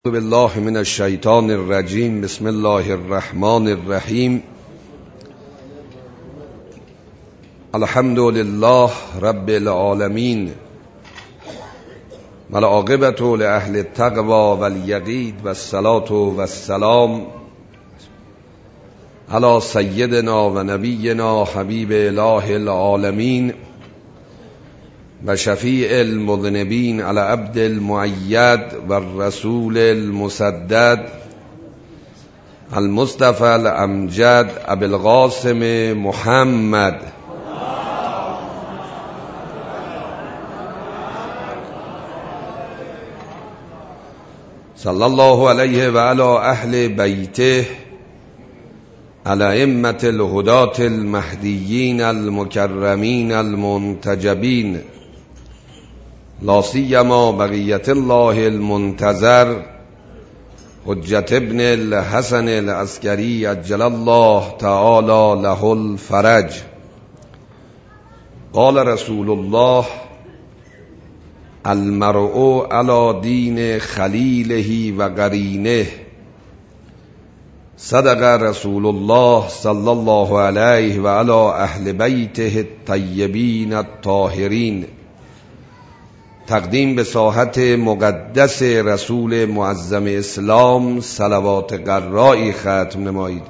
بالله من الشیطان الرجیم. بسم الله الرحمن الرحیم. الحمد لله رب العالمین والعاقبة لأهل التقوى واليقین والصلاة والسلام علی سیدنا و نبینا حبیب اله العالمین و شفیع المذنبین علی عبد المؤید و الرسول المسدد المصطفى الامجد ابی القاسم محمد صلی الله علیه و علی اهل بیته الائمة الهداة المهدیین المکرمین المنتجبین لا سیما بقیة الله المنتظر حجت ابن الحسن العسکری عجل الله تعالی له الفرج. قال رسول الله المرء علی دین خلیله و قرینه. صدق رسول الله صلی الله علیه و علی اهل بیته الطیبین الطاهرین. تقدیم به ساحت مقدس رسول معظم اسلام صلوات قرایی ختم نمایید.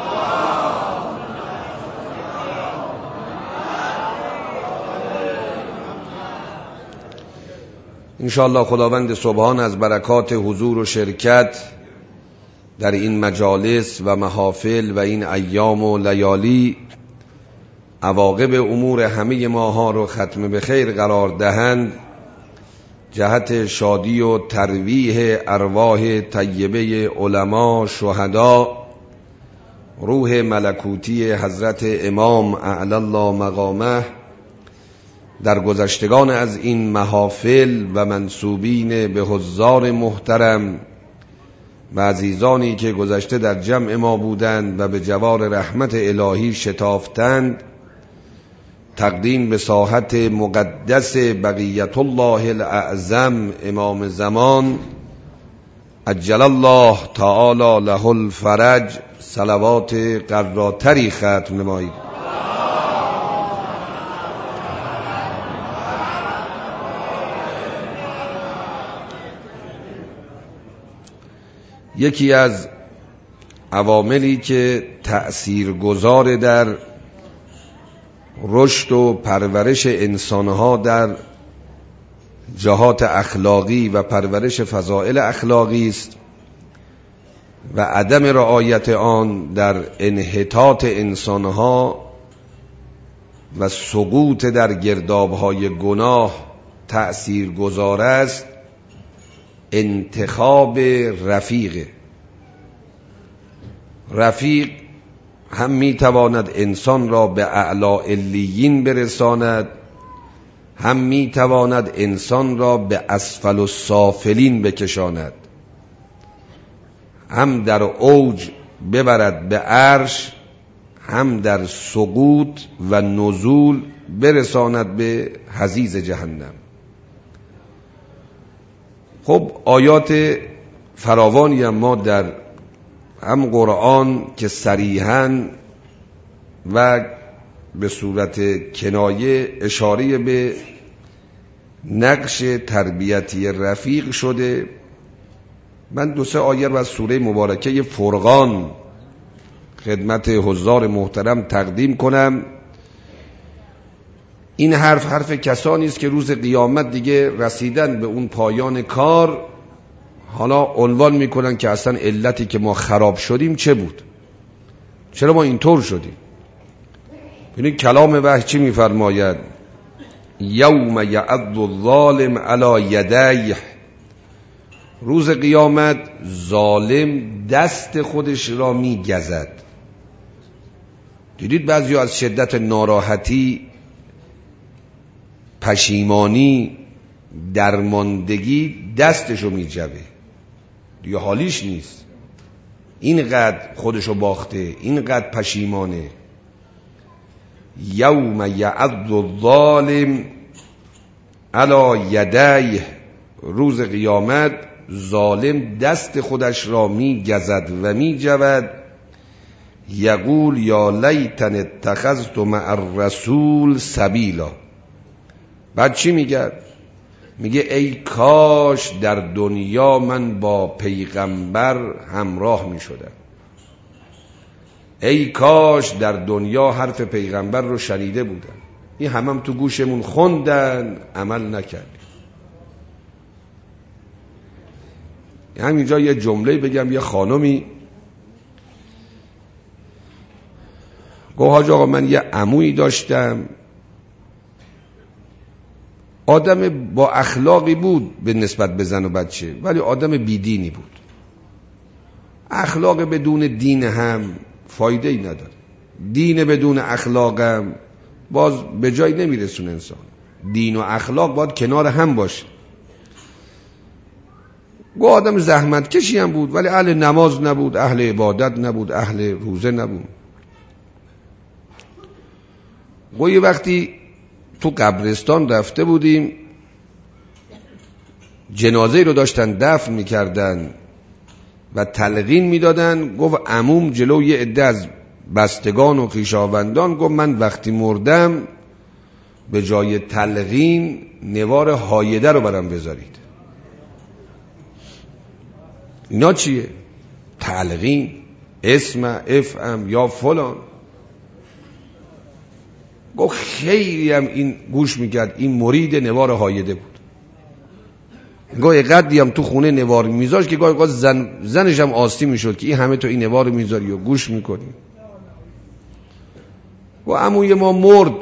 انشاءالله خداوند سبحان از برکات حضور و شرکت در این مجالس و محافل و این ایام و لیالی عواقب امور همه ماها رو ختم به خیر قرار دهند، جهت شادی و ترویح ارواح طیبه علما، شهدا، روح ملکوتی حضرت امام اعلی الله مقامه، در گذشتگان از این محافل و منسوبین به حضار محترم و عزیزانی که گذشته در جمع ما بودند و به جوار رحمت الهی شتافتند، تقدیم به ساحت مقدس بقیت الله الاعظم امام زمان عجل الله تعالی له الفرج صلوات قراتری ختم نمایید. یکی از عواملی که تأثیرگذار در رشد و پرورش انسانها در جهات اخلاقی و پرورش فضائل اخلاقی است و عدم رعایت آن در انحطاط انسانها و سقوط در گردابهای گناه تأثیرگذار است، انتخاب رفیق هم میتواند انسان را به اعلی علیین برساند، هم میتواند انسان را به اسفل السافلین بکشاند، هم در اوج ببرد به عرش، هم در سقوط و نزول برساند به حضیض جهنم. خب آیات فراوانی ما در هم قرآن که صریحاً و به صورت کنایه اشاره به نقش تربیتی رفیق شده. من 2-3 آیه از سوره مبارکه فرقان خدمت حضار محترم تقدیم کنم. این حرف کسانی است که روز قیامت دیگه رسیدن به اون پایان کار، حالا عنوان میکنن که اصلا علتی که ما خراب شدیم چه بود، چرا ما اینطور شدیم. ببینید کلام وحی چی میفرماید؟ یوم یعض الظالم علی یدیه. روز قیامت ظالم دست خودش را میگزد. دیدید بعضی از شدت ناراحتی، پشیمانی، درماندگی دستشو میجوه، دیگه حالیش نیست، اینقدر خودشو باخته، اینقدر پشیمانه. یوم یعض الظالم علی یدیه. روز قیامت ظالم دست خودش را می گزد و می جود. یقول یا لیتن اتخذت مع الرسول سبیلا. بعد چی میگه؟ میگه ای کاش در دنیا من با پیغمبر همراه میشدم. ای کاش در دنیا حرف پیغمبر رو شنیده بودم. این هم تو گوشمون خوندن، عمل نکردیم. همینجا یه جمله بگم. یه خانمی گفت حاج آقا من یه عمویی داشتم، آدم با اخلاقی بود به نسبت به زن و بچه، ولی آدم بیدینی بود. اخلاق بدون دین هم فایده ای نداره، دین بدون اخلاقم باز به جای نمیرسونه انسان. دین و اخلاق باید کنار هم باشه. گفت آدم زحمت کشی هم بود، ولی اهل نماز نبود، اهل عبادت نبود، اهل روزه نبود. گفت یه وقتی تو قبرستان رفته بودیم، جنازه رو داشتن دفن میکردن و تلقین میدادن. گفت عموم جلو یه عده از بستگان و خویشاوندان گفت من وقتی مردم به جای تلقین نوار هایده رو برام بذارید. اینا چیه؟ تلقین، اسم، افهم یا فلان. گفت خیلی هم این گوش میکرد. این مرید نوار هایده بود. گفت اقدری هم تو خونه نوار میذاشت که گاهی زنش هم آستی میشد که این همه تو این نوار میذاری و گوش میکنی. و عموی ما مرد.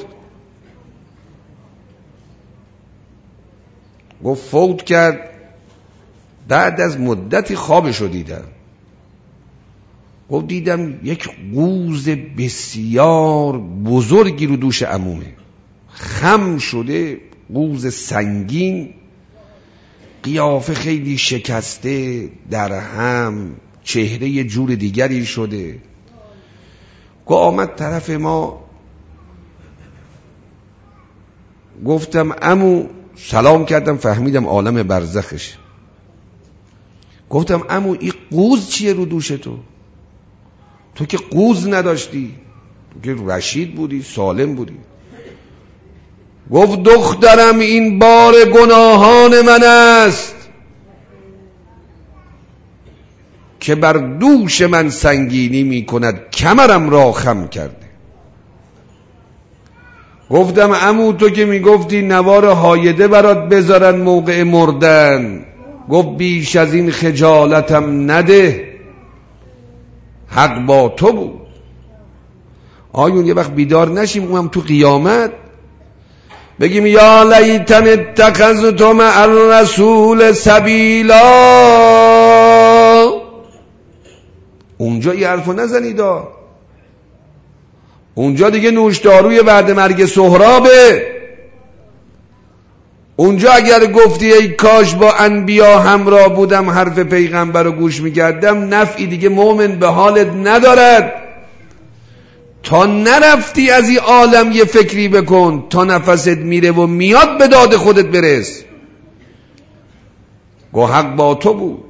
گفت فوت کرد. بعد از مدتی خوابشو دیدم. گفت دیدم یک قوز بسیار بزرگی رو دوش عمومه، خم شده، قوز سنگین، قیافه خیلی شکسته در هم، چهره یه جور دیگری شده. گفت آمد طرف ما. گفتم عمو، سلام کردم، فهمیدم عالم برزخش. گفتم عمو این قوز چیه رو دوش تو که قوز نداشتی، تو که رشید بودی، سالم بودی. گفت دخترم این بار گناهان من است که بر دوش من سنگینی می کند، کمرم را خم کرده. گفتم عمو تو که می گفتی نوار هایده برات بذارن موقع مردن، گفت بیش از این خجالتم نده، حق با تو بود. آیون یه وقت بیدار نشیم اونم تو قیامت بگیم یا لیتن اتخذت مع الرسول سبیلا. اونجا یه حرفو نزنیدا. اونجا دیگه نوشداروی بعد مرگ سهرابه. اونجا اگر گفتی ای کاش با انبیا همراه بودم، حرف پیغمبر رو گوش میکردم، نفعی دیگه مومن به حالت ندارد. تا نرفتی از این عالم یه فکری بکن، تا نفست میره و میاد به داد خودت برس. گو حق با تو بود،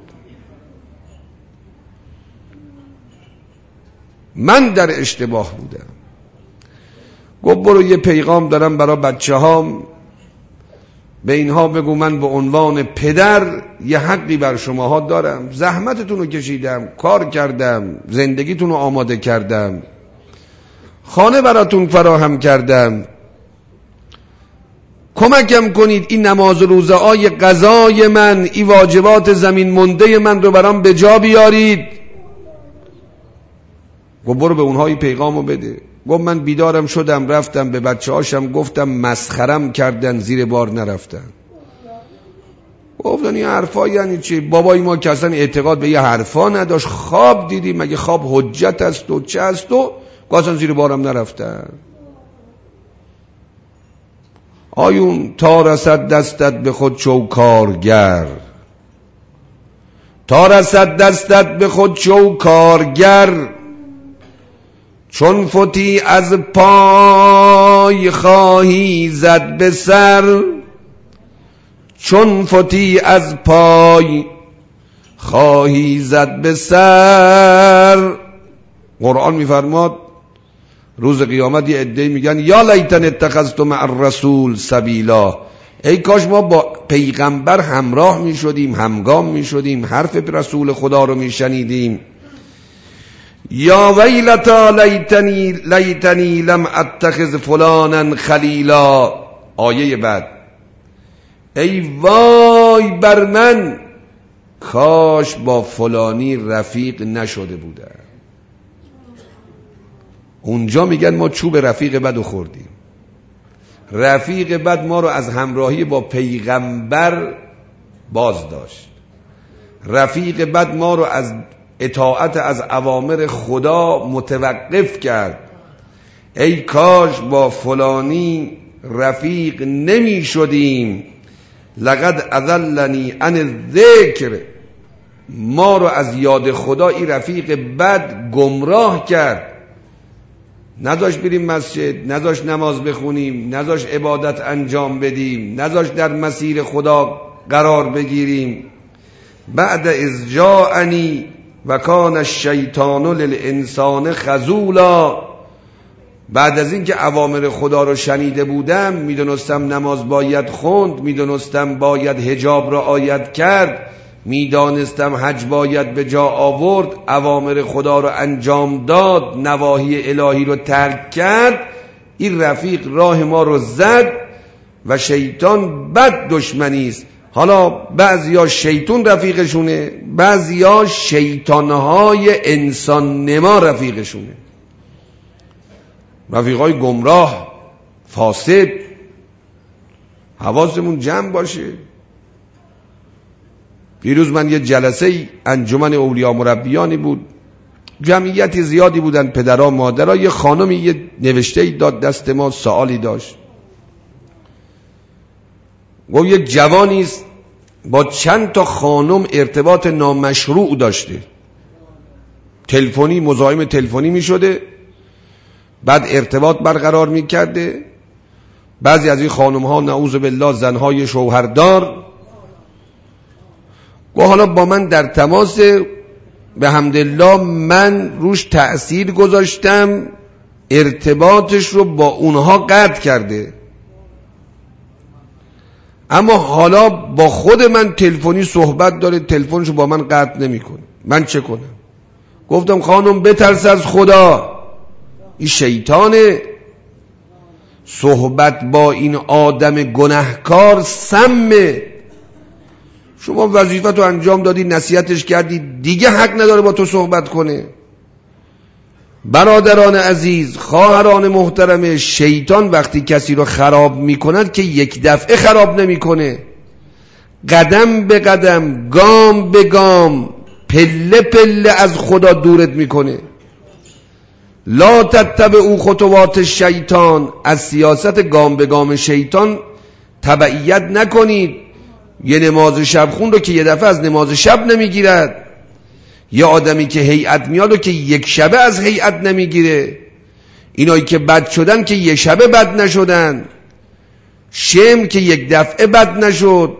من در اشتباه بودم. گو برو یه پیغام دارم برای بچه هام، به اینها بگو من به عنوان پدر یه حقی بر شماها دارم. زحمتتون رو کشیدم، کار کردم، زندگیتون رو آماده کردم، خانه براتون فراهم کردم، کمکم کنید این نماز روزه های قضای من، این واجبات زمین مونده من رو برام به جا بیارید. گفت برو به اونها پیغامو بده. گفت من بیدارم شدم، رفتم به بچه هاشم گفتم، مسخرم کردن، زیر بار نرفتن. گفتن این حرفا یعنی چی؟ بابای ما که اصلا اعتقاد به یه حرفا نداشت، خواب دیدیم، مگه خواب حجت است و چه است و اصلا زیر بارم نرفتن. آیون تا رسد دستت به خود شو کارگر، تا رسد دستت به خود شو کارگر، چون فتی از پای خواهی زد به سر، چون فتی از پای خواهی زد به سر. قرآن میفرماد روز قیامت یه عده‌ای میگن یا لیتن اتخذت مع الرسول سبیلا، ای کاش ما با پیغمبر همراه میشدیم، همگام میشدیم، حرف رسول خدا رو میشنیدیم. یا ویلتا لیتنی لم اتخذ فلانا خلیلا. آیه بعد ای وای بر من، کاش با فلانی رفیق نشده بودم. اونجا میگن ما چوب رفیق بد خوردیم. رفیق بد ما رو از همراهی با پیغمبر باز داشت. رفیق بد ما رو از اطاعت از اوامر خدا متوقف کرد. ای کاش با فلانی رفیق نمی شدیم. لقد اضلنی عن الذکر، ما رو از یاد خدا این رفیق بد گمراه کرد. نذاشت بریم مسجد، نذاشت نماز بخونیم، نذاشت عبادت انجام بدیم، نذاشت در مسیر خدا قرار بگیریم. بعد اذ جاءنی و کان الشیطان للانسان خذولا. بعد از این که اوامر خدا رو شنیده بودم، میدونستم نماز باید خوند، میدونستم باید حجاب را رعایت کرد، میدانستم حج باید به جا آورد، اوامر خدا رو انجام داد، نواهی الهی رو ترک کرد. این رفیق راه ما رو زد و شیطان بد دشمنی است. حالا بعضیا شیطان رفیقشونه، بعضیا شیطانهای انسان نما رفیقشونه، رفیقای گمراه فاسد. حواسمون جمع باشه. دیروز من یه جلسه انجمن اولیا مربیانی بود، جمعیتی زیادی بودن، پدرها مادرها. یه خانمی یه نوشته‌ای داد دست ما، سوالی داشت. گفت یک جوانی است با چند تا خانم ارتباط نامشروع داشته، تلفنی مزاحم تلفنی می شده، بعد ارتباط برقرار می کرده. بعضی از این خانم ها نعوذ بالله زنهای شوهردار. و حالا با من در تماس، به حمدالله من روش تأثیر گذاشتم، ارتباطش رو با اونها قطع کرده، اما حالا با خود من تلفنی صحبت داره، تلفنشو با من قطع نمیکنه. من چه کنم؟ گفتم خانم بترس از خدا، این شیطانه. صحبت با این آدم گناهکار سمه. شما وظیفت رو انجام دادی، نصیحتش کردی، دیگه حق نداره با تو صحبت کنه. برادران عزیز، خواهران محترم، شیطان وقتی کسی رو خراب میکند که یک دفعه خراب نمیکنه، قدم به قدم، گام به گام، پله پله از خدا دورت میکنه. لا تتبعوا خطوات الشیطان، از سیاست گام به گام شیطان تبعیت نکنید. یه نماز شب خون رو که یه دفعه از نماز شب نمیگیرد، یه آدمی که هیئت میاد و که یک شبه از هیئت نمیگیره. اینایی که بد شدن که یک شبه بد نشدن، شمر که یک دفعه بد نشد،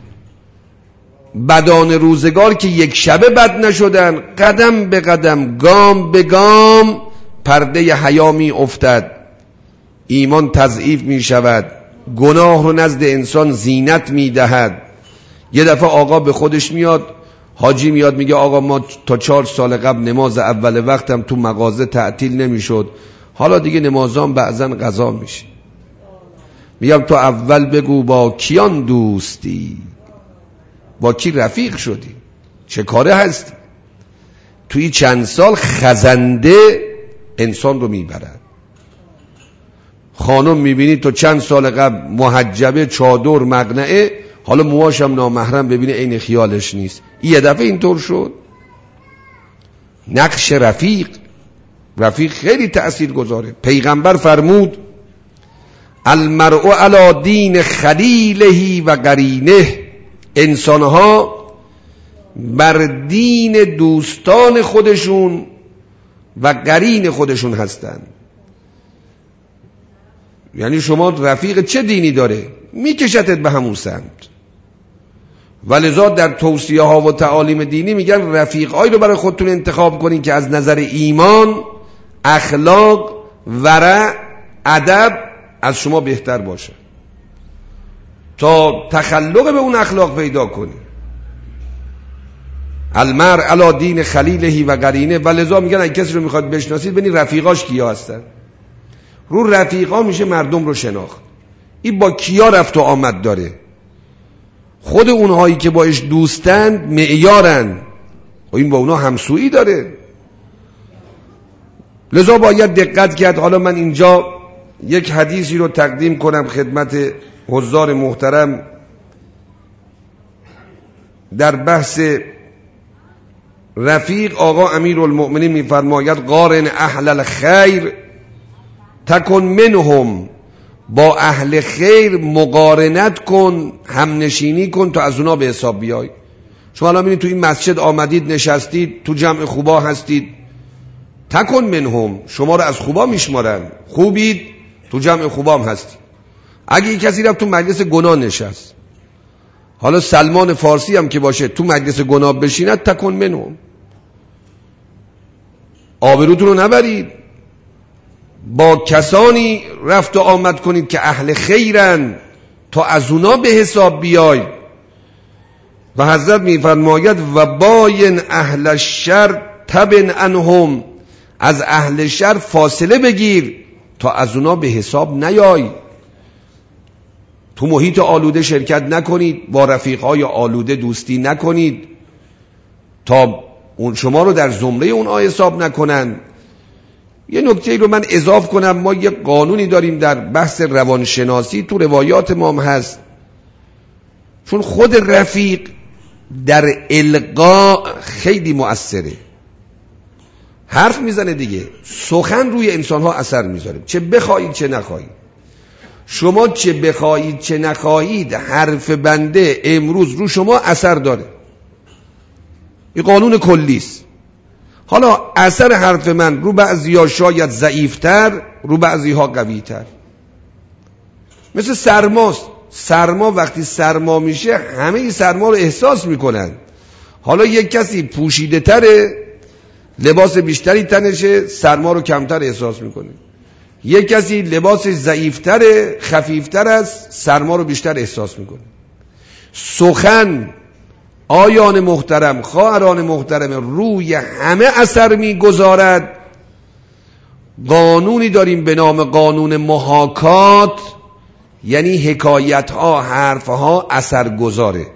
بدان روزگار که یک شبه بد نشدن. قدم به قدم، گام به گام پرده حیا می افتد، ایمان تضعیف می شود، گناه رو نزد انسان زینت می دهد. یه دفعه آقا به خودش میاد، حاجی میاد میگه آقا ما تا 4 سال قبل نماز اول وقتم تو مغازه تعطیل نمیشد، حالا دیگه نمازام بعضن قضا میشه. میگم تو اول بگو با کیان دوستی، با کی رفیق شدی، چه کاره هستی؟ توی چند سال خزنده انسان رو میبرد. خانم میبینی تو چند سال قبل محجبه، چادر، مقنعه، حالا موهاشم نامحرم ببینه عین خیالش نیست. یه دفعه اینطور شد. نقش رفیق خیلی تأثیر گذاره. پیغمبر فرمود المرء علی دین خلیله و قرینه، انسانها بر دین دوستان خودشون و قرین خودشون هستند. یعنی شما رفیق چه دینی داره میکشتت به همون سمت. ولذا در توصیه ها و تعالیم دینی میگن رفیقایی رو برای خودتون انتخاب کنین که از نظر ایمان، اخلاق، ورع، ادب از شما بهتر باشه تا تخلق به اون اخلاق پیدا کنی. المرء علی دین خلیله و قرینه. ولذا میگن اگه کسی رو میخواد بشناسید ببینید رفیقاش کیا هستن. رو رفیقا میشه مردم رو شناخت. این با کیا رفت و آمد داره. خود اونهایی که باش دوستند معیارن و این با اونا همسویی داره. لذا باید دقت کرد. حالا من اینجا یک حدیثی رو تقدیم کنم خدمت حضار محترم در بحث رفیق. آقا امیرالمؤمنین میفرماید قارن اهل الخیر تکن منهم، با اهل خیر مقارنت کن، همنشینی کن تا از اونا به حساب بیای. شما الان ببینید تو این مسجد آمدید نشستید، تو جمع خوبا هستید، تکن منهم، شما رو از خوبا میشمارن، خوبید، تو جمع خوبا هم هستید. اگه یک کسی رفت تو مجلس گناه نشست، حالا سلمان فارسی هم که باشه، تو مجلس گناه بشیند، تکن منهم، آبروتون رو نبرید. با کسانی رفت و آمد کنید که اهل خیرن تا از اونا به حساب بیای. و حضرت میفرماید و باین اهل الشر تبن عنهم، از اهل شر فاصله بگیر تا از اونا به حساب نیای. تو محیط آلوده شرکت نکنید، با رفیقای آلوده دوستی نکنید تا اون شما رو در زمره اونها حساب نکنن. یه نکته رو من اضافه کنم، ما یه قانونی داریم در بحث روانشناسی، تو روایات ما هم هست، چون خود رفیق در القا خیلی مؤثره، حرف میزنه دیگه، سخن روی انسانها اثر میذاره، چه بخواهید چه نخواهید. شما چه بخواهید چه نخواهید، حرف بنده امروز رو شما اثر داره. این قانون کلیست. حالا اثر حرف من رو بعضی‌ها شاید ضعیف‌تر، رو بعضی‌ها قوی‌تر. مثل سرماست. سرما وقتی سرما میشه همه این سرما رو احساس میکنن. حالا یک کسی پوشیده تره، لباس بیشتری تنشه، سرما رو کمتر احساس میکنه. یک کسی لباس ضعیفتره، خفیفتر است، سرما رو بیشتر احساس میکنه. سخن آیان محترم، خواهران محترم، روی همه اثر میگذارد. قانونی داریم به نام قانون محاکات، یعنی حکایت ها، حرف ها اثر گذاره.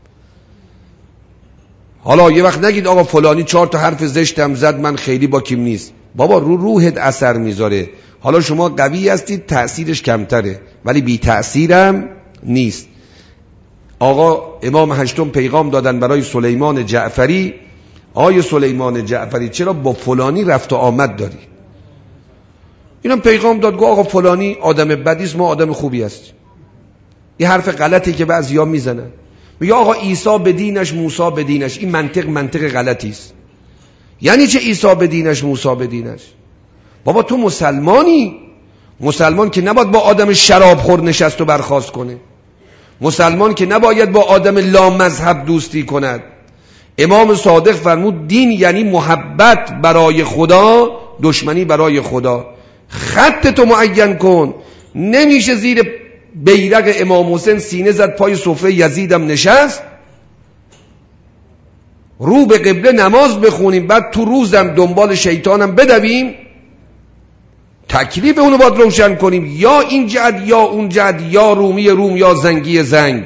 حالا یه وقت نگید آقا فلانی 4 تا حرف زشتم زد من خیلی با کیم نیست. بابا روحت اثر میذاره. حالا شما قوی هستید تأثیرش کمتره ولی بی تأثیرم نیست. آقا امام هشتم پیغام دادن برای سلیمان جعفری، آقای سلیمان جعفری چرا با فلانی رفت و آمد داری؟ اینم پیغام داد گفت آقا فلانی آدم بدیست، ما آدم خوبی هستیم. این حرف غلطی که بعضیا میزنن، میگه آقا عیسی به دینش، موسی به دینش. این منطق غلطی است. یعنی چه عیسی به دینش، موسی به دینش؟ بابا تو مسلمانی. مسلمان که نباید با آدم شرابخور نشست و برخاست کنه. مسلمان که نباید با آدم لامذهب دوستی کند. امام صادق فرمود دین یعنی محبت برای خدا، دشمنی برای خدا. خط تو معین کن. نمیشه زیر بیرق امام حسین سینه زد، پای سفره یزیدم نشست، رو به قبله نماز بخونیم، بعد تو روزم دنبال شیطانم بدویم. تکلیف اونو باید روشن کنیم، یا این جهت یا اون جهت، یا رومی روم یا زنگی زنگ.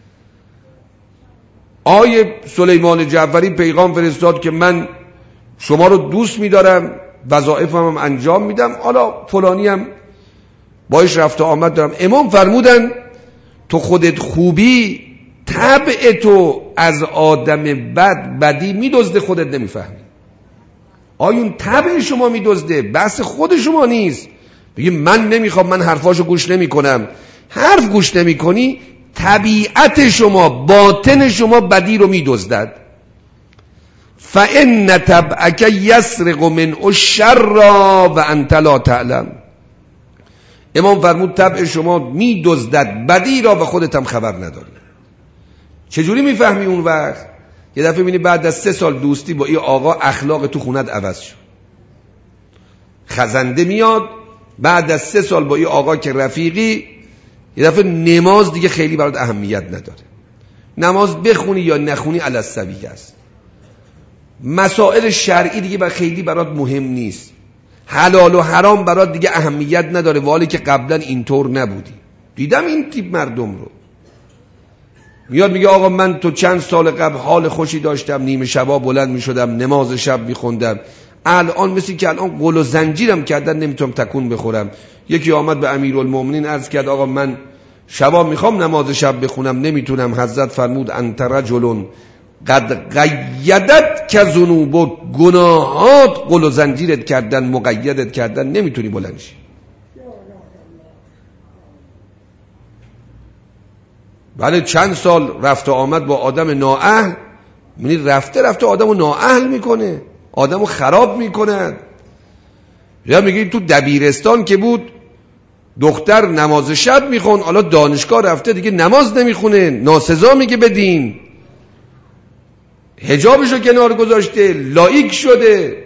آیه سلیمان جعفری پیغام فرستاد که من شما رو دوست می‌دارم، وظایفم هم انجام میدم، حالا فلانی هم باش رفت و آمد دارم. امام فرمودن تو خودت خوبی، طبع تو از آدم بدی میدزده، خودت نمیفهمی. آیون طبع شما میدزده، بحث خود شما نیست. بگی من نمیخوام، من حرفاشو گوش نمیکنم. حرف گوش نمیکنی، طبیعت شما، باطن شما بدی رو میدزدد. فَإِنَّ تَبْعَكَ يَسْرِقُ مِنْ الشَّرَّ وَأَنْتَ لَا تَعْلَمُ. امام فرمود طبع شما میدزدد بدی را و خودت هم خبر نداری. چجوری میفهمی اون وقت؟ یه دفعه میبینی بعد از 3 سال دوستی با این آقا اخلاق تو خونت عوض شد. خزنده میاد بعد از 3 سال با این آقا که رفیقی، یه دفعه نماز دیگه خیلی برات اهمیت نداره. نماز بخونی یا نخونی علی السویه است. مسائل شرعی دیگه خیلی برات مهم نیست. حلال و حرام برات دیگه اهمیت نداره، والی که قبلا اینطور نبودی. دیدم این تیپ مردم رو. میاد میگه آقا من تو چند سال قبل حال خوشی داشتم، نیمه شبا بلند میشدم نماز شب میخوندم، الان مثل که الان قل و زنجیرم کردن نمیتونم تکون بخورم. یکی آمد به امیرالمومنین عرض کرد آقا من شبا میخوام نماز شب بخونم نمیتونم. حضرت فرمود انت رجل قد قیدت که ذنوب، گناهات قل و زنجیرت کردن، مقیدت کردن، نمیتونی بلند شی. بله چند سال رفت و آمد با آدم نااهل، منی رفته آدمو نااهل میکنه، آدمو خراب میکنه. یا میگی تو دبیرستان که بود دختر نماز شب میخون، حالا دانشگاه رفته دیگه نماز نمیخونه، ناسزا میگه به دین، حجابشو کنار گذاشته، لایک شده.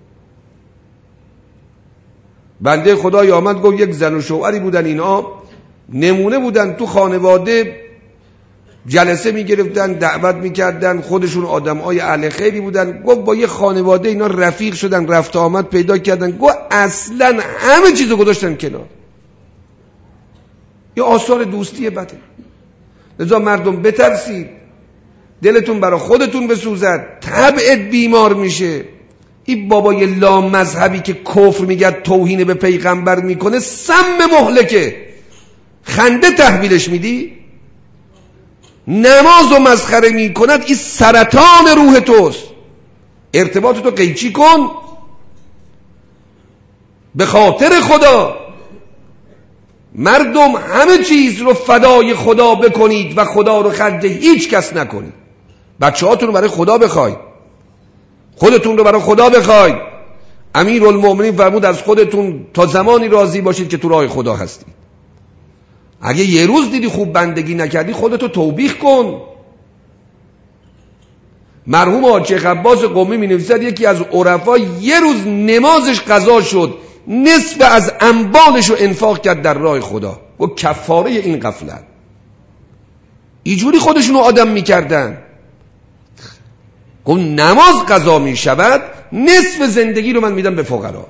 بنده خدای آمد گفت یک زن و شوهری بودن، اینا نمونه بودن تو خانواده، جلسه میگرفتن دعوت میکردن، خودشون آدمای اهل خیری بودن. گفت با یه خانواده اینا رفیق شدن، رفت آمد پیدا کردن. گفت اصلا همه چیزو گذاشتن کنار. یه آثار دوستی بده. لذا مردم بترسید، دلتون برای خودتون بسوزد، طبعت بیمار میشه. این بابای لامذهبی که کفر میگه، توهین به پیغمبر میکنه، سم مهلکه. خنده تحویلش میدی؟ نماز و مسخره میکند، این سرطان روح توست. ارتباطتو قیچی کن به خاطر خدا. مردم همه چیز رو فدای خدا بکنید و خدا رو خرج هیچ کس نکنید. بچه هاتون رو برای خدا بخواید، خودتون رو برای خدا بخواید. امیرالمومنین فرمود از خودتون تا زمانی راضی باشید که تو راه خدا هستید. اگه یه روز دیدی خوب بندگی نکردی خودتو توبیخ کن. مرحوم حاجی عباس قمی می نویسد یکی از عرفا یه روز نمازش قضا شد، نصف از اموالش رو انفاق کرد در راه خدا. و کفاره این غفلت. اینجوری خودشونو آدم میکردن. گفت نماز قضا می شود، نصف زندگی رو من میدم به فقرا.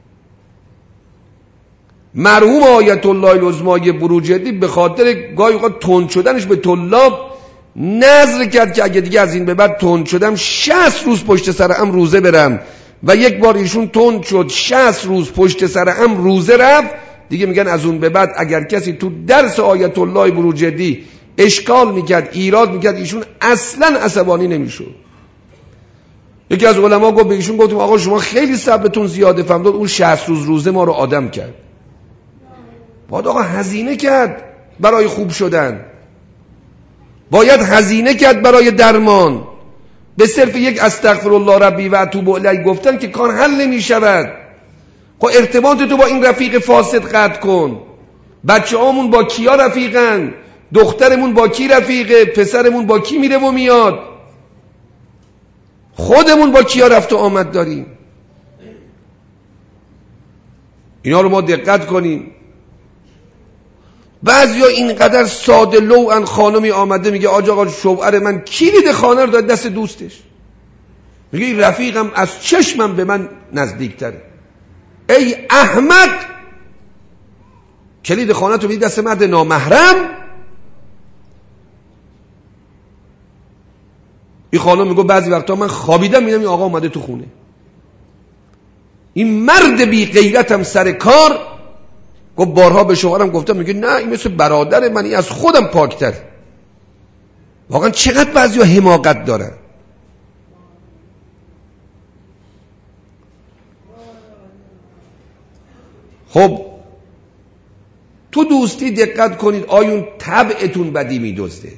مرحوم آیت الله العظمی بروجردی به خاطر گاهی اوقات تند شدنش به طلاب نذر کرد که اگه دیگه از این به بعد تند شدم 60 روز پشت سرم روزه برم. و یک بار ایشون تند شد 60 روز پشت سرم روزه رفت. دیگه میگن از اون به بعد اگر کسی تو درس آیت الله بروجردی اشکال میکرد، ایراد میکرد، ایشون اصلا عصبانی نمیشد. یکی از علما گفت به ایشون، گفتم آقا شما خیلی صبرتون زیاده. فهمید اون 60 روز روزه ما رو آدم کرد. باید آقا هزینه کرد برای خوب شدن، باید هزینه کرد برای درمان. به صرف یک استغفرالله ربی و اتوب الیه گفتن که کار حل نمی شود. خب ارتباط تو با این رفیق فاسد قطع کن. بچه هامون با کیا رفیقن؟ دخترمون با کی رفیقه؟ پسرمون با کی میره و میاد؟ خودمون با کیا رفت و آمد داریم؟ اینا رو ما دقت کنیم. بعضیا اینقدر ساده لوحن، خانمی آمده میگه آقا شوهر من کلید خانه رو داد دست دوستش، میگه این رفیقم از چشمم به من نزدیکتره. ای احمق، کلید خانه تو میدی دست مرد نامحرم. این خانم میگه بعضی وقتا من خوابیدم میدم این آقا اومده تو خونه. این مرد بی غیرتم سر کار. گفت بارها به شوهرم گفتم، میگه نه این مثل برادر من، این از خودم پاکتر. واقعا چقدر بعضیا حماقت دارن. خب تو دوستی دقت کنید، آیون طبعتون بدی میدزده.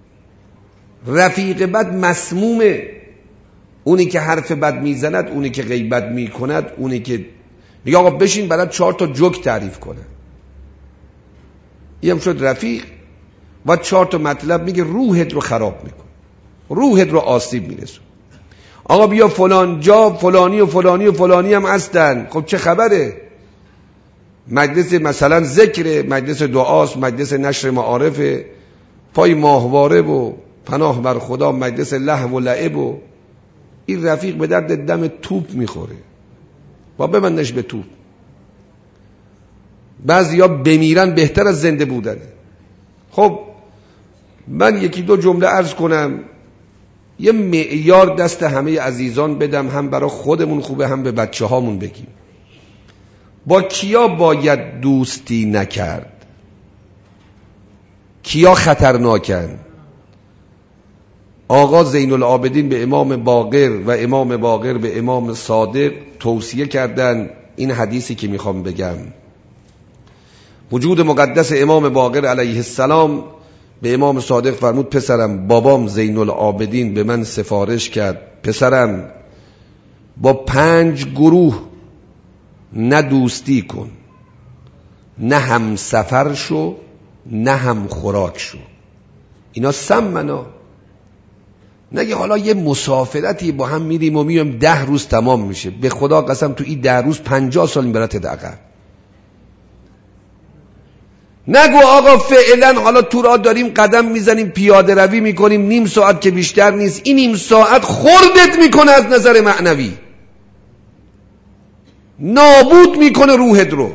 رفیق بد مسمومه. اونی که حرف بد میزند، اونی که غیبت میکند، اونی که میگه آقا بشین برات 4 تا جوک تعریف کنه. این هم شد رفیق. و 4 تا مطلب میگه روحت رو خراب میکن، روحت رو آسیب میرسون. آقا بیا فلان جا فلانی و فلانی و فلانی هم هستن، خب چه خبره؟ مجلس مثلا ذکر، مجلس دعاست، مجلس نشر معارف، پای ماهواره و پناه بر خدا مجلس لهو و لعب و این رفیق به درد دم توپ میخوره، با ببندش به توپ. بعضیا بمیرن بهتر از زنده بودنه. خب من 1-2 جمله عرض کنم، یه معیار دست همه عزیزان بدم، هم برای خودمون خوبه هم به بچه هامون بگیم. با کیا باید دوستی نکرد؟ کیا خطرناکن؟ آقا زین العابدین به امام باقر و امام باقر به امام صادق توصیه کردن. این حدیثی که میخوام بگم، وجود مقدس امام باقر علیه السلام به امام صادق فرمود پسرم، بابام زین العابدین به من سفارش کرد، پسرم با 5 گروه نه دوستی کن، نه هم سفر شو، نه هم خوراک شو. اینا سمنا. نگه حالا یه مسافرتی با هم میریم و میایم 10 روز تمام میشه، به خدا قسم تو این 10 روز 50 سال میبرت عقب. نگو آقا فعلا حالا تو راه داریم قدم میزنیم پیاده روی میکنیم، نیم ساعت که بیشتر نیست، این نیم ساعت خوردت میکنه از نظر معنوی، نابود میکنه روحت رو.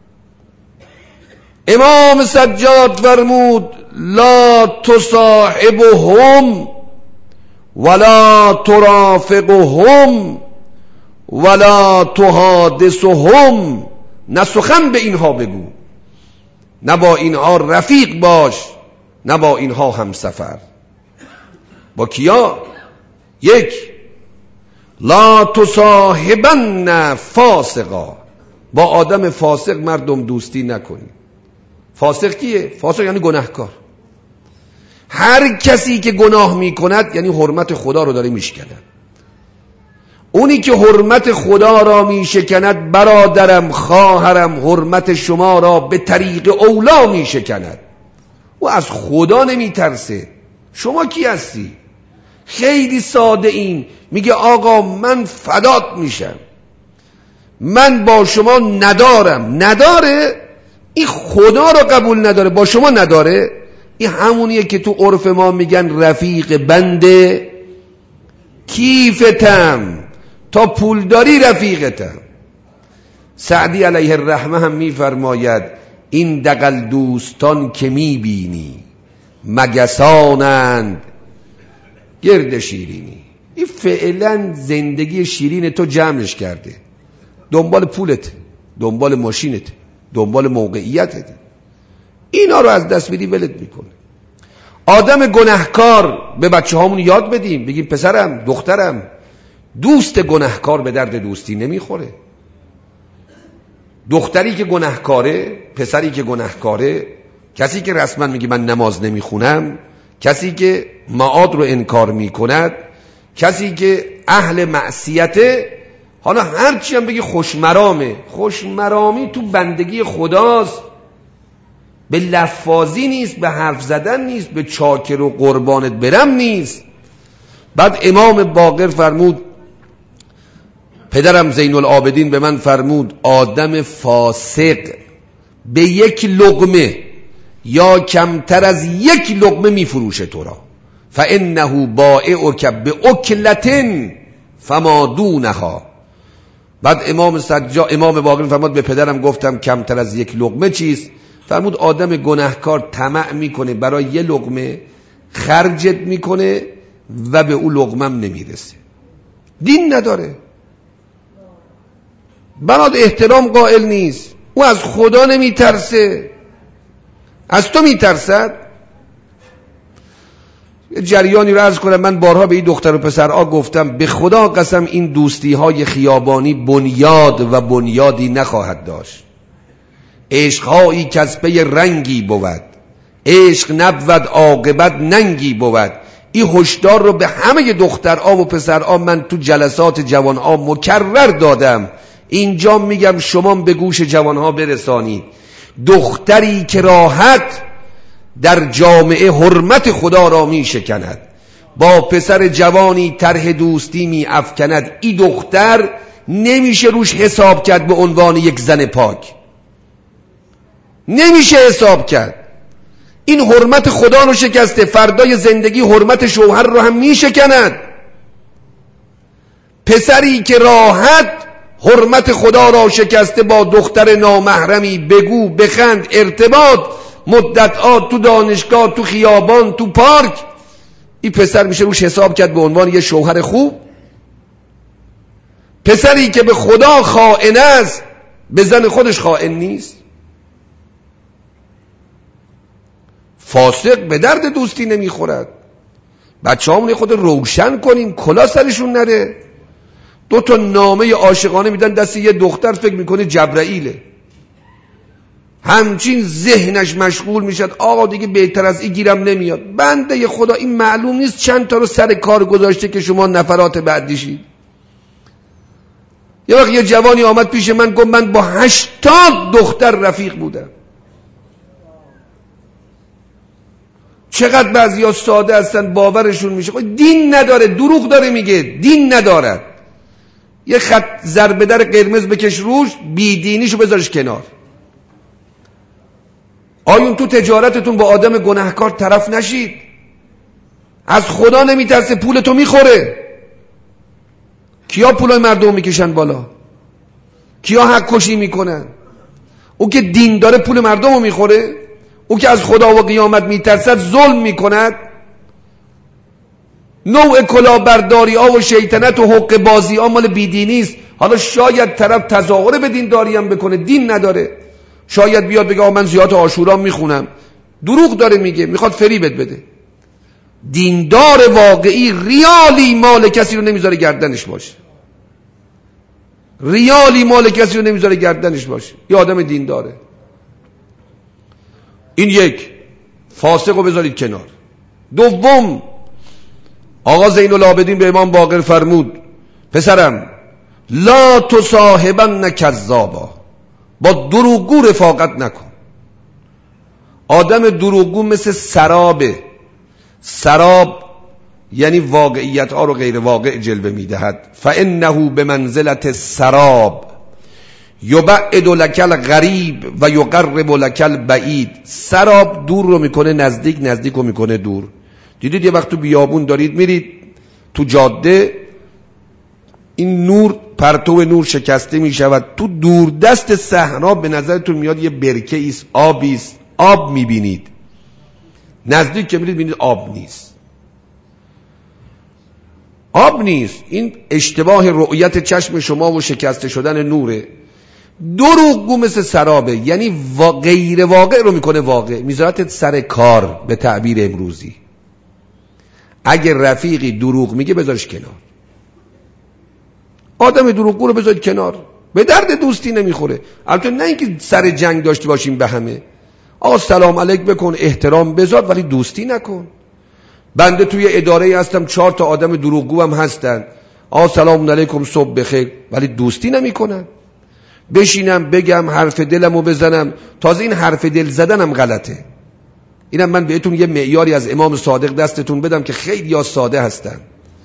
امام سجاد فرمود لا تصاحبهم ولا ترافقهم ولا تحادثهم، نه سخن به اینها بگو، نه با اینها رفیق باش، نه با اینها هم سفر. با کیا؟ 1 لا تصاحبن فاسقا، با آدم فاسق مردم دوستی نکنی. فاسق کیه؟ فاسق یعنی گناهکار. هر کسی که گناه میکند یعنی حرمت خدا رو داره میشکند. اونی که حرمت خدا را میشکند برادرم خواهرم حرمت شما را به طریق اولا میشکند. او از خدا نمیترسه. شما کی هستی؟ خیلی ساده این میگه آقا من فدات میشم، من با شما نداره. این خدا را قبول نداره، با شما نداره. این همونیه که تو عرف ما میگن رفیق بنده کیفتم، تا پولداری رفیقتم. سعدی علیه الرحمه هم میفرماید این دغل دوستان که میبینی مگسانند گرد شیرینی. این فعلا زندگی شیرین تو جمعش کرده، دنبال پولت، دنبال ماشینت، دنبال موقعیتت. اینا رو از دست میدی ولت میکنه. آدم گناهکار به بچه هامون یاد بدیم، بگیم پسرم دخترم دوست گناهکار به درد دوستی نمیخوره. دختری که گناهکاره، پسری که گناهکاره، کسی که رسما میگه من نماز نمیخونم، کسی که معاد رو انکار میکند، کسی که اهل معصیته، حالا هرچی هم بگی خوشمرامه، خوشمرامی تو بندگی خداست، به لفاظی نیست، به حرف زدن نیست، به چاکر و قربانت برم نیست. بعد امام باقر فرمود، پدرم زین العابدین به من فرمود آدم فاسق به 1 لقمه یا کمتر از 1 لقمه میفروشه تو را، فانه بائعک باکلة فما دونها. بعد امام باقر فرمود به پدرم گفتم کمتر از 1 لقمه چیست؟ فرمود آدم گناهکار طمع میکنه برای 1 لقمه، خرجت میکنه و به اون لقمم نمیرسه. دین نداره، برات احترام قائل نیست، او از خدا نمیترسه، از تو میترسد. جریانی رو عرض کنم، من بارها به این دختر و پسرها گفتم به خدا قسم این دوستی های خیابانی بنیاد و بنیادی نخواهد داشت. عشقهایی که از پی رنگی بود، عشق نبود عاقبت ننگی بود. این هشدار رو به همه دخترها و پسرها من تو جلسات جوانها مکرر دادم، اینجا میگم شما به گوش جوانها برسانید. دختری که راحت در جامعه حرمت خدا را می شکند، با پسر جوانی طرح دوستی می افکند، این دختر نمیشه روش حساب کرد به عنوان یک زن پاک، نمیشه حساب کرد. این حرمت خدا رو شکسته، فردای زندگی حرمت شوهر رو هم می شکند. پسری که راحت حرمت خدا را شکسته با دختر نامحرمی بگو بخند ارتباط مدت‌ها تو دانشگاه تو خیابان تو پارک، این پسر میشه روش حساب کرد به عنوان یه شوهر خوب؟ پسری که به خدا خائن است به زن خودش خائن نیست؟ فاسق به درد دوستی نمیخورد. بچه‌هامون خود روشن کنیم کلا سرشون نره. 2 تا نامه عاشقانه میدن دست یه دختر، فکر میکنه جبرائیله، همچین ذهنش مشغول میشد آقا دیگه بهتر از این گیرم نمیاد. بنده خدا این معلوم نیست چند تا رو سر کار گذاشته که شما نفرات بعدیشید. یه وقت یه جوانی آمد پیش من گفت من با 80 دختر رفیق بودم. چقدر بعضیا ساده هستن باورشون میشه دین نداره، دروغ داره میگه، دین ندارد. یه خط ضربه در قرمز بکش روش، بیدینیشو بذارش کنار. آیون تو تجارتتون با آدم گناهکار طرف نشید. از خدا نمیترسه، پول تو میخوره. کیا پولای مردم میکشن بالا؟ کیا حق کشی میکنن؟ او که دین داره پول مردم رو میخوره؟ او که از خدا و قیامت میترسد ظلم میکند؟ نوع کلاهبرداری ها و شیطنت و حق بازی ها مال بیدینی است. حالا شاید طرف تظاهر به دینداری هم بکنه، دین نداره، شاید بیاد بگه من زیارت عاشورا میخونم، دروغ داره میگه، میخواد فریبت بده. دیندار واقعی ریالی مال کسی رو نمیذاره گردنش باشه، ریالی مال کسی رو نمیذاره گردنش باشه. یه آدم دینداره. این یک، فاسق رو بذارید کنار. دوم، آقا زین العابدین به امام باقر فرمود پسرم لا تصاحبن کذابا، با دروغگو رفاقت نکن. آدم دروغگو مثل سرابه. سراب یعنی واقعیت ها رو غیر واقع جلوه میدهد. فانه بمنزلت السراب یبعد لک الغریب و یقرب لک البعید. سراب دور رو میکنه نزدیک، نزدیک رو میکنه دور. دیدید یه وقت تو بیابون دارید میرید تو جاده، این نور، پرتو نور شکسته میشود، تو دوردست صحرا به نظرتون میاد یه برکه ایست، آبی است، آب میبینید، نزدیک که میرید میبینید آب نیست. آب نیست. این اشتباه رؤیت چشم شما و شکسته شدن نوره. دروغگو مثل سرابه، یعنی غیر واقع رو میکنه واقع، میذارتت سر کار به تعبیر امروزی. اگر رفیقی دروغ میگه بذارش کنار. آدم دروغگو رو بذارید کنار، به درد دوستی نمیخوره. البته نه اینکه سر جنگ داشته باشیم به همه، آقا سلام علیک بکن، احترام بذار، ولی دوستی نکن. بنده توی اداره هستم 4 تا آدم دروغگو هم هستن، آقا سلام علیکم صبح بخیر، ولی دوستی نمیکنن. بشینم بگم حرف دلمو بزنم، تازه این حرف دل زدنم غلطه. اینم من بهتون یه معیاری از امام صادق دستتون بدم که خیلی ها ساده هستن.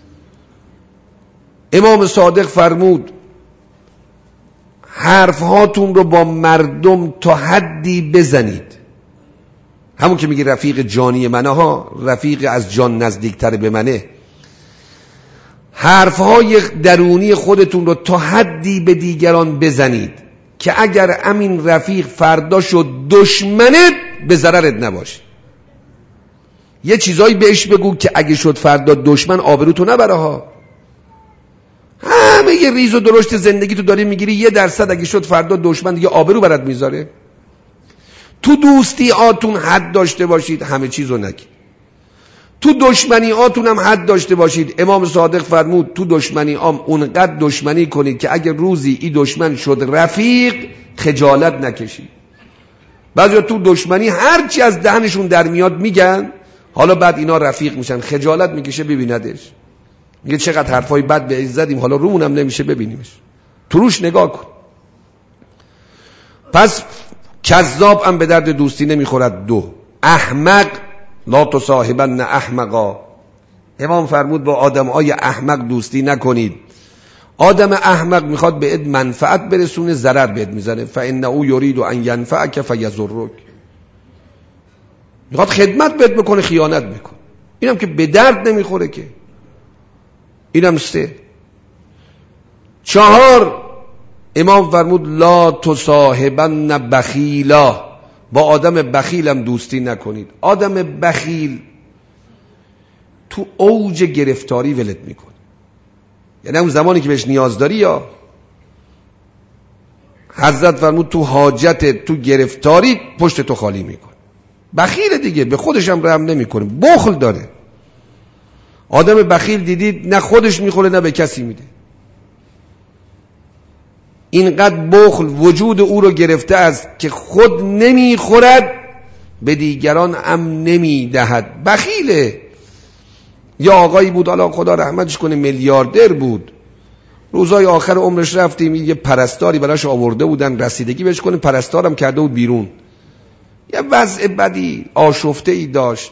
امام صادق فرمود حرف هاتون رو با مردم تا حدی بزنید، همون که میگه رفیق جانی منه ها، رفیق از جان نزدیکتر به منه. حرف های درونی خودتون رو تا حدی به دیگران بزنید که اگر امین رفیق فردا شد دشمنت به ضررت نباشه. یه چیزایی بهش بگو که اگه شد فردا دشمن آبروتو نبره ها. همه یه ریز و درشت زندگی تو داری میگیری، 1% اگه شد فردا دشمن دیگه آبرو برات میذاره. تو دوستی آتون حد داشته باشید، همه چیزو نگید. تو دشمنی آتون هم حد داشته باشید. امام صادق فرمود تو دشمنی آم اونقدر دشمنی کنید که اگر روزی ای دشمن شد رفیق خجالت نکشید. بعضی تو دشمنی هرچی از دهنشون در میاد میگن، حالا بعد اینا رفیق میشن، خجالت میکشه ببیندش، میگه چقدر حرفای بد به زدیم، حالا رومونم نمیشه ببینیمش. تو روش نگاه کن. پس کذاب هم به درد دوستی نمیخورد. 2 احمق لا تصاحبن احمقا. امام فرمود با آدم‌های احمق دوستی نکنید. آدم احمق میخواد بهت منفعت برسونه، ضرر بهت میزنه. فانه یرید ان ینفعک فیضرک. میخواد خدمت بهت بکنه، خیانت میکنه. اینم که به درد نمیخوره که. اینم 3. 4 امام فرمود لا تصاحبن بخیلا. با آدم بخیلم دوستی نکنید. آدم بخیل تو اوج گرفتاری ولت میکنه، یعنی اون زمانی که بهش نیاز داری، یا حضرت فرمود تو حاجت، تو گرفتاری پشت تو خالی میکنه. بخیل دیگه، به خودش هم رحم نمیکنه، بخل داره. آدم بخیل دیدید نه خودش میخوره نه به کسی میده. اینقدر بخل وجود او رو گرفته است که خود نمیخورد، به دیگران هم نمیدهد. بخیله. یا آقایی بود، حالا خدا رحمتش کنه، میلیاردر بود. روزای آخر عمرش رفتیم، یه پرستاری براش آورده بودن رسیدگی بهش کنه، پرستارم کرده بود بیرون. یه وضع بدی آشفته ای داشت،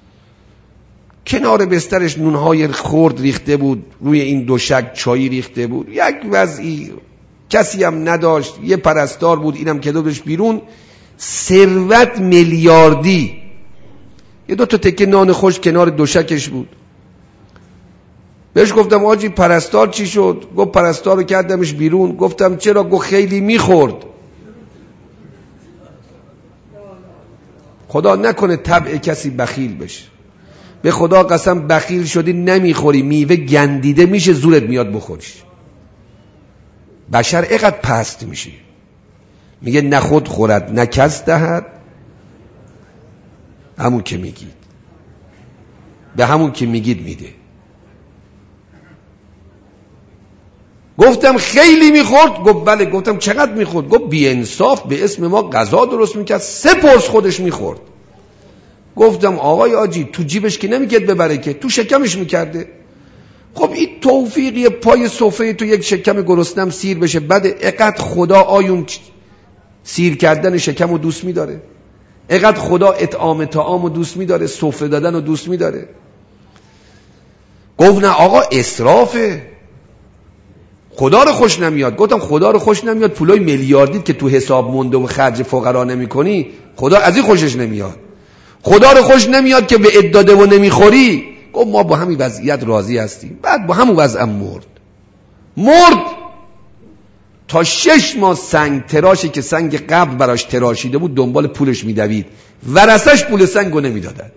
کنار بسترش نونهای خرد ریخته بود، روی این دوشک چایی ریخته بود. یک وضعی کسی هم نداشت، یه پرستار بود، اینم کرده بودش بیرون. ثروت میلیاردی. یه 2 تا تکه نان خوش کنار دوشکش بود. بهش گفتم آجی پرستار چی شد؟ گفت پرستار رو کردمش بیرون. گفتم چرا؟ گفت خیلی میخورد. خدا نکنه طبع کسی بخیل بشه. به خدا قسم بخیل شدی نمیخوری، میوه گندیده میشه زورت میاد بخوریش. بشر اینقدر پست میشه، میگه نه خود خورد نه کس دهد. همون که میگید، به همون که میگید میده. گفتم خیلی میخورد؟ گفت بله. گفتم چقدر میخورد؟ گفت بی انصاف به اسم ما غذا درست میکرد 3 پرس خودش میخورد. گفتم آقای آجی تو جیبش که نمیگید ببره که، تو شکمش میکرده. خب این توفیقی پای سفره تو یک شکم گرسنم سیر بشه، بعد اقدر خدا آیون سیر کردن شکم رو دوست میداره، اقدر خدا اطعام طعام رو دوست میداره، سفره دادن رو دوست میداره. گفت نه آقا اسرافه، خدا رو خوش نمیاد. گفتم خدا رو خوش نمیاد؟ پولای میلیاردی که تو حساب مونده و خرج فقرا نمی‌کنی، خدا از این خوشش نمیاد. خدا رو خوش نمیاد که به اداده و نمیخوری. گفت ما با همین وضعیت راضی هستیم. بعد با همون وضعم مرد تا 6 ماه سنگ تراشی که سنگ قبل براش تراشیده بود دنبال پولش میدوید، ورثش پول سنگو نمیدادن.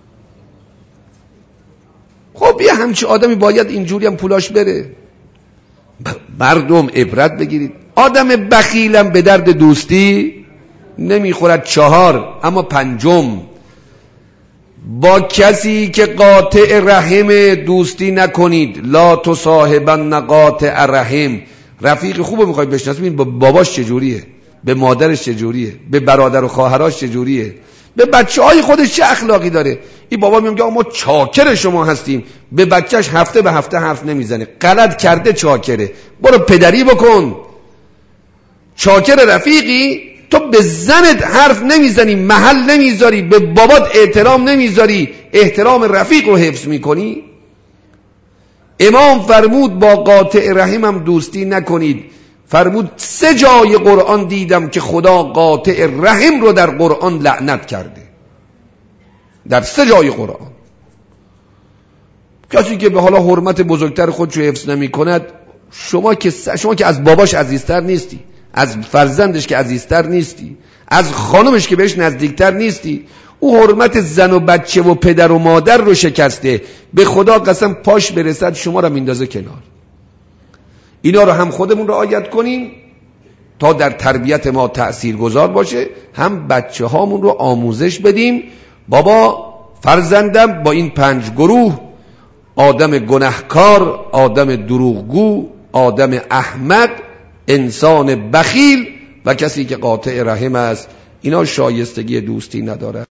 خب یه همچی آدمی باید اینجوری هم پولاش بره. مردم عبرت بگیرید. آدم بخیلم به درد دوستی نمیخورد. 4 اما 5 با کسی که قاطع رحم دوستی نکنید. لا تصاحبن قاطع رحم. رفیق خوبه میخواید بشناسید، این با باباش چجوریه، به مادرش چجوریه، به برادر و خواهراش چجوریه، به بچه‌های خودش چه اخلاقی داره. این بابا میگه ما چاکر شما هستیم، به بچهش هفته به هفته حرف نمیزنه، غلط کرده چاکره، برو پدری بکن. چاکر رفیقی تو به زنت حرف نمیزنی، محل نمیذاری، به بابات احترام نمیذاری، احترام رفیق رو حفظ میکنی. امام فرمود با قاطع رحمم دوستی نکنید. فرمود 3 جای قرآن دیدم که خدا قاطع رحم رو در قرآن لعنت کرده. در 3 جای قرآن. کسی که به حالا حرمت بزرگتر خودشو حفظ نمی کند، شما که از باباش عزیزتر نیستی، از فرزندش که عزیزتر نیستی، از خانمش که بهش نزدیکتر نیستی. او حرمت زن و بچه و پدر و مادر رو شکسته. به خدا قسم پاش برسد شما رو میندازه کنار. اینا رو هم خودمون رعایت کنیم تا در تربیت ما تأثیرگذار باشه، هم بچه هامون رو آموزش بدیم. بابا فرزندم با این 5 گروه، آدم گناهکار، آدم دروغگو، آدم احمق، انسان بخیل و کسی که قاطع رحم است، اینا شایستگی دوستی نداره.